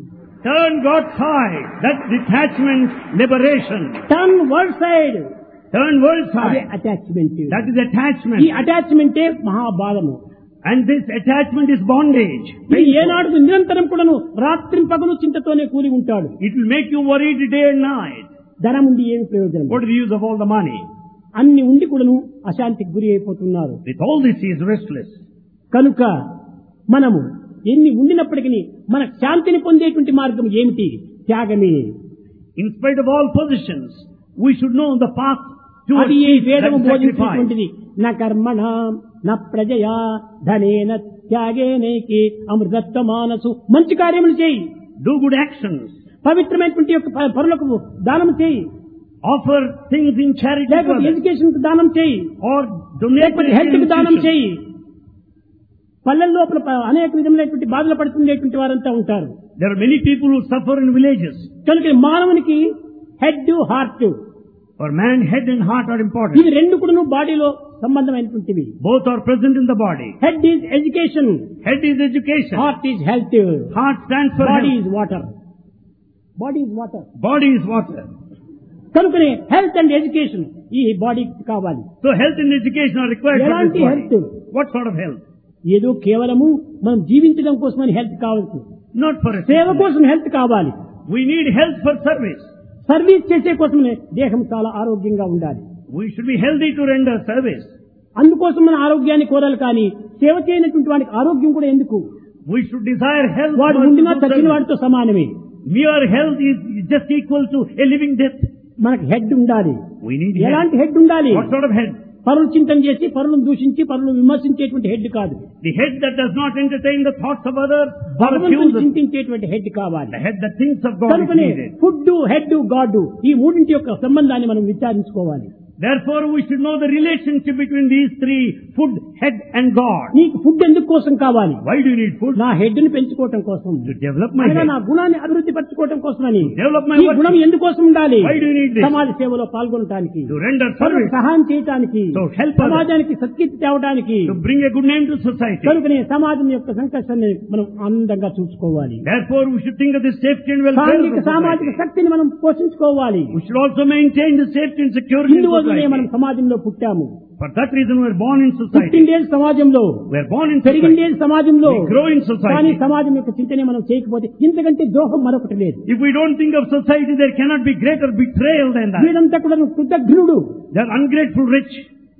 Turn God side. That's detachment, liberation. Turn world side, Turn world అదే side. Attachment. That is attachment. ఈ అటాచ్మెంటే మహాబాలము. And this attachment is bondage. ఇది ఏనాడు నిరంతరం కూడాను రాత్రి పగలు చింతతోనే కూలి ఉంటాడు. It will make you worried day and night. ధనం ఉండి ఏమి ప్రయోజనం? What is the use of all the money? అన్ని ఉండి కూడాను అశాంతికి గురి అయిపోతున్నారు. With all this he is restless. కనుక మనము ఎన్ని ఉండినప్పటికీ మన శాంతిని పొందేటువంటి మార్గం ఏమిటి? త్యాగమే. In spite of all positions, we should know the path towards అది ఈ peace, that వేదము is sacrifice. బోధించేటువంటిది. నా కర్మణ నా ప్రజయా ధనేన త్యాగేనేకి అమృతత్వ మానసు. మంచి కార్యములు చేయి, Do good actions. పవిత్రమైనటువంటి యొక్క ప- పరులకు దానం చేయి, Offer things in charity to లేకపోతే others. ఎడ్యుకేషన్ కు దానం చేయి, Or donate లేకపోతే to హెల్త్ కు దానం institutions. చేయి. పల్లెల లోపల ప- అనేక విధములైనటువంటి బాధలు పడుతుండేటువంటి వారంతా ఉంటారు. There are many people who suffer in villages. కనుక మానవునికి head heart For man, head and heart are important. ఇవి రెండు కూడా బాడీలో సంబంధమైనటువంటివి. Both are present in the body. Head is education, Head is education. Heart is health, Heart stands for body health. Is water. Body is water. Body is water. కనుకనే health and education ఈ బాడీకి కావాలి. So health and education are required for ఎలాంటి this health? body. What sort of health? ఏదో కేవలము మనం జీవించడం కోసమని హెల్త్ కావాలి. Not for a సేవ sickness. కోసం హెల్త్ కావాలి. We need health for service. Service చేసే కోసమే దేహం చాలా ఆరోగ్యంగా ఉండాలి. We should be healthy to render service. అందుకోసం మన ఆరోగ్యాన్ని కోరాలి. కానీ సేవ చేయనటువంటి వాడికి ఆరోగ్యం కూడా ఎందుకు? We should desire health. వాడు for ఉండినా to do చచ్చిన service. వాడితో సమానమే. Mere health is just equal to a living death. మనకు హెడ్ ఉండాలి. We need ఎలాంటి head. హెడ్ ఉండాలి? What sort of head? పరులు చింతన చేసి పరులను దూషించి పరులు విమర్శించేటువంటి హెడ్ కాదు. The head that does not entertain the thoughts of others or భగవంతుని accuse them. చింతించేటువంటి హెడ్ కావాలి. The head that thinks of God is కనుకనే needed. ఫుడ్ హెడ్ గాడ్ ఈ మూడింటి యొక్క సంబంధాన్ని మనం విచారించుకోవాలి. Therefore, we should know the relationship between these three, food, head and God. నీకు ఫుడ్ ఎందుకు కోసం కావాలి? Why do you need food? నా హెడ్ ని పెంచుకోవటం కోసం, To develop my అనగా head. నా గుణాన్ని అభివృద్ధి పరచుకోవటం కోసమని. Develop my ఈ గుణం virtue. ఎందుకోసం ఉండాలి? Why do you need this? సమాజ సేవలో పాల్గొనడానికి, To render పరులకు service. సహాయం చేయడానికి, To help others. సమాజానికి సత్కీర్తి తేవడానికి. To bring a good name to society. కనుకనే సమాజం యొక్క సంకర్షణని మనం ఆనందంగా చూసుకోవాలి. Therefore, we should think of the safety and welfare of సాంఘిక the సామాజిక society. శక్తిని మనం పోషించుకోవాలి. We should also maintain the safety and security in ఇందువల్లనే మనం society. సమాజంలో పుట్టాము. For that reason, we are born in society. పుట్టిండే సమాజంలో, We are born in పెరిగిండే society. సమాజంలో, We grow in కానీ society. సమాజం యొక్క చింతనే మనం చేయకపోతే ఇంతకంటే ద్రోహం మరొకటి లేదు. If we don't think of society, there cannot be greater betrayal than that. వీరంతా కూడా కృతజ్ఞుడు. They are ungrateful rich.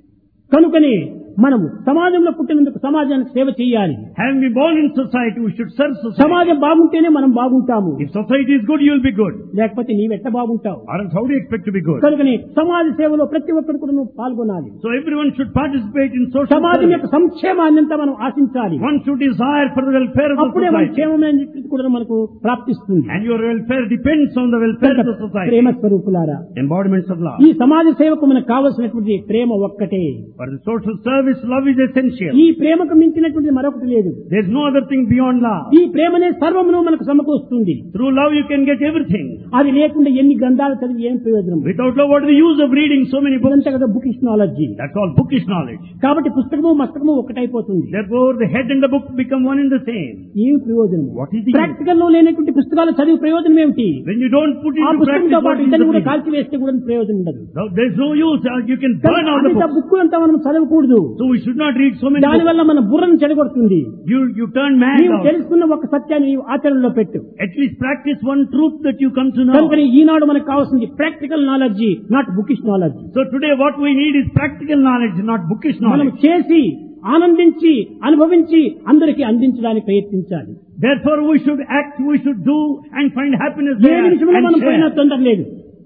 కనుకనే మనము సమాజంలో పుట్టినందుకు సమాజానికి సేవ చేయాలి. Having been born in society, we should serve society. సమాజం బాగుంటేనే మనం బాగుంటాము. If society is good, you will be good. లేకపోతే నీవెట్ట బాగుంటావు? Or else how do you expect to be good? కనుకనే సమాజ సేవలో ప్రతి ఒక్కరు కూడా నువ్వు పాల్గొనాలి. So everyone should participate in social సమాజం service. యొక్క సంక్షేమాన్ని అంతా మనం ఆశించాలి. One should desire for the welfare of the అప్పుడే మన society. క్షేమమైన కూడా మనకు ప్రాప్తిస్తుంది. And your welfare depends on the welfare of the society. ప్రేమ స్వరూపులారా, Embodiments of love. ఈ సమాజ సేవకు మనకు కావలసినటువంటి ప్రేమ ఒక్కటే. For the social service, love is essential. ఈ ప్రేమకు మించినటువంటి మరొకటి లేదు. There is no other thing beyond love. ఈ ప్రేమనే సర్వమును మనకు సమకూరుస్తుంది. Through love you can get everything. అది లేకుండా ఎన్ని గ్రంథాలు చదివి ఏం ప్రయోజనం? Without love, what is the use of reading so many books? ఇదంతా కదా bookish knowledge. That's all bookish knowledge. కాబట్టి పుస్తకము మస్తకము ఒకటైపోతుంది. Therefore, the head and the book become one and the same. ఏం ప్రయోజనం? What is the use? Practical లో లేనటువంటి పుస్తకాలు చదివి ప్రయోజనం ఏమిటి? When you don't put ఆ into practice, పుస్తకంతో what పాటు is the ఇద్దరు కూడా use? కాల్చివేస్తే కూడా ప్రయోజనం ఉండదు. No, there's no use. Uh, You can burn out the అంత book. బుక్ అంతా మనం చదవకూడదు. So we should not read so many దాని books. వల్ల మన బుర్రను చెడగొడుతుంది. You, you turn mad నీవు out. తెలుసుకున్న ఒక సత్యాన్ని నీవు ఆచరణలో పెట్టు. At least practice one truth that you come to know. కనుక ఈనాడు మనకు కావాల్సింది practical knowledge, not bookish knowledge. So today what we need is practical knowledge, not bookish మనం knowledge. చేసి ఆనందించి అనుభవించి అందరికీ అందించడానికి ప్రయత్నించాలి. Therefore we should act, we should do and find happiness A there నిమిషంలో మనం and పోయినా share. తొందర లేదు.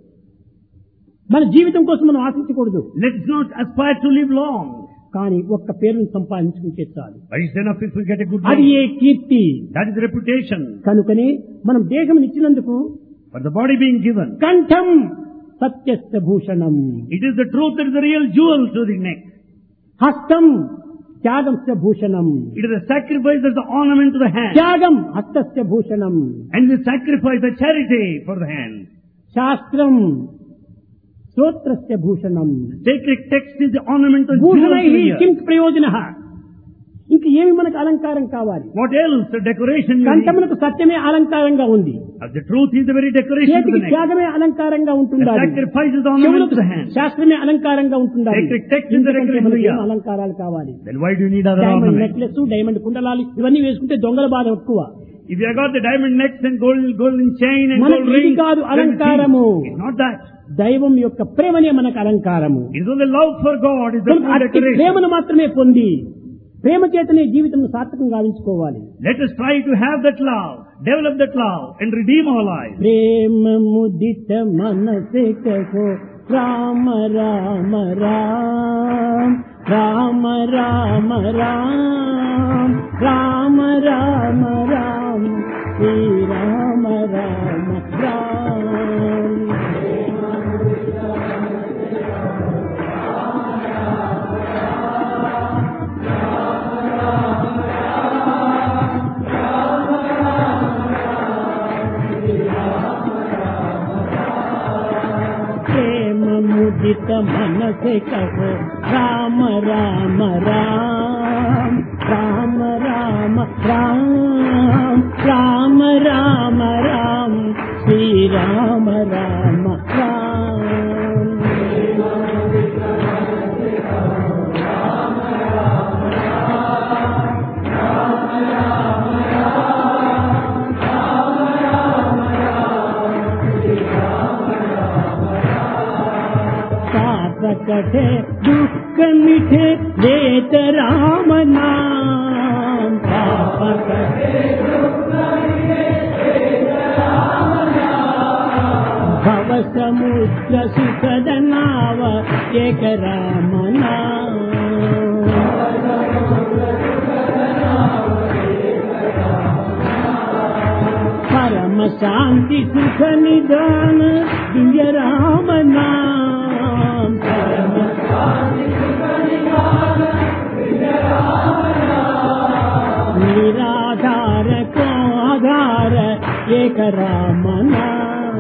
మన జీవితం కోసం మనం ఆశించకూడదు. Let's not aspire to live long. కానీ ఒక్క పేరును సంపాదించుకుంటే చాలు. But it's enough if we get a good అది name. A Keerthi. That is reputation. కనుకనే మనం దేహం ఇచ్చినందుకు For the body being given, కంఠం సత్యస్య Bhushanam, it is the truth that is the real jewel to the neck. హస్తం త్యాగస్య Bhushanam, It is the sacrifice that's the ornament to the hand. త్యాగం హస్తస్య Bhushanam, And the sacrifice, the charity for the hand. శాస్త్రం స్తోత్రస్య Bhushanam. Sacred text is the ornament of jewel భూషణై to the ear. కిం ప్రయోజనః. ఇంక ఏమి మనకు అలంకారం కావాలి? What else? The decoration you need. కంఠమునకు సత్యమే అలంకారంగా ఉంది. Uh, The truth is the very decoration to చేతికి the neck. త్యాగమే అలంకారంగా The ఉంటుండాలి. sacrifice is the ornament చెవులకు to the hand. శాస్త్రమే అలంకారంగా ఉంటుండాలి. Sacred text is the ఇంతకంటే decoration మనకి to the ఏం ear. అలంకారాలు కావాలి? Then why do you need other diamond ornaments? Necklace, diamond కుండలాలు ఇవన్నీ వేసుకుంటే దొంగల బాధ ఎక్కువ. If you have got the diamond necks and gold, golden chain and మనకి gold ఇది rings, కాదు then it's అలంకారము. easy. It's not that. దైవం యొక్క ప్రేమనే మనకు అలంకారము. It is only love for God is the కనుక true అట్టి decoration. ప్రేమను మాత్రమే పొంది ప్రేమ చేతనే జీవితం సార్థకం గావించుకోవాలి. Let us try to have that love, develop that love and redeem our lives. ప్రేమ ముదిత మనసే కహో రామ రామ రామ రామ రామ రామ రామ రామ రామ శ్రీ రామ రామ రామ. ప్రేమ ముదిత మనసే కహో రామ రామ రామ రామ రామ రామ రామ రామ రామ శ్రీ రామ రామ రామ. पाप कटे दुख मिठे लेत राम नाम, पाप कटे दुख मिठे लेत राम नाम, भव समुद्र सुखद नाव एक राम नाम, परम शांति सुख निदान दिव्य राम नाम, परम निराधार को आधार एक राम नाम।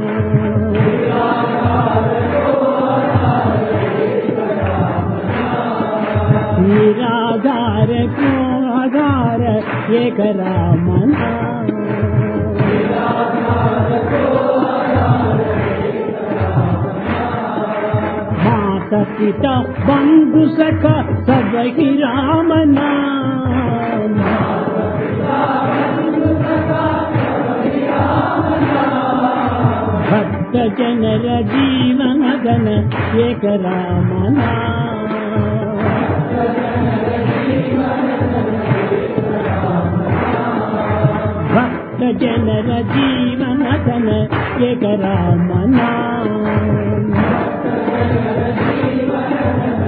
निराधार को आधार एक राम नाम। माता पिता बंधु सखा सब ही राम नाम। भक्त जनर जीवन धन एक राम नाम। भक्त जनर जीवन धन एक राम नाम।